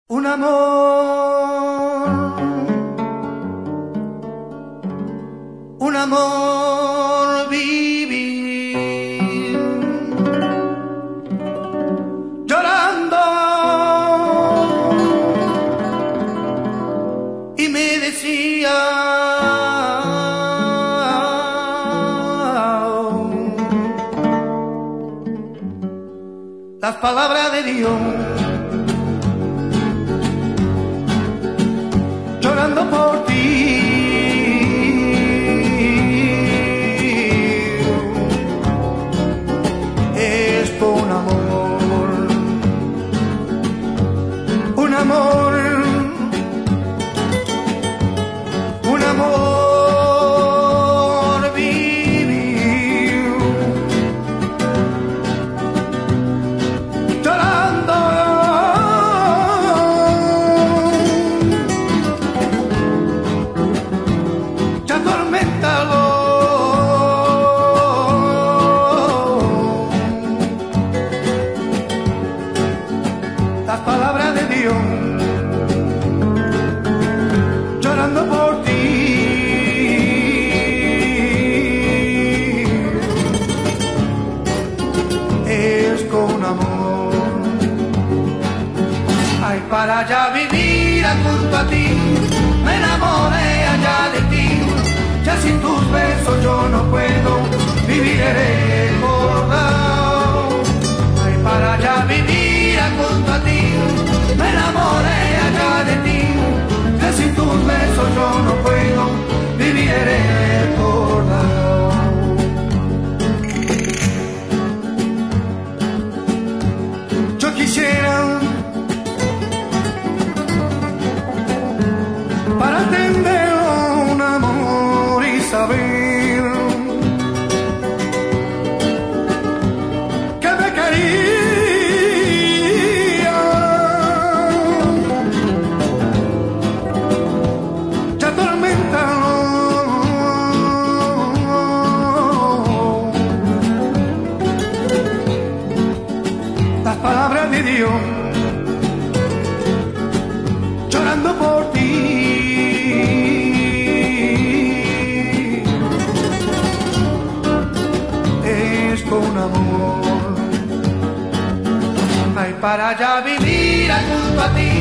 Un amor vivir llorando y me decía las palabras de Dios. Llorando por ti, es por un amor, un amor, un amor vivir, llorando. Las palabras de Dios, llorando por ti, es con amor. Ay, para allá vivir junto a ti, me enamoré allá de ti, ya sin tus besos yo no puedo vivir recordado. Ay, para allá vivir junto a ti, me enamoré allá de ti, que sin tus besos yo no puedo vivir recordado. Yo quisiera para entender un amor y saber que me quería. Las palabras de Dios, llorando por ti, es con amor. Ay, para allá vivir junto a ti,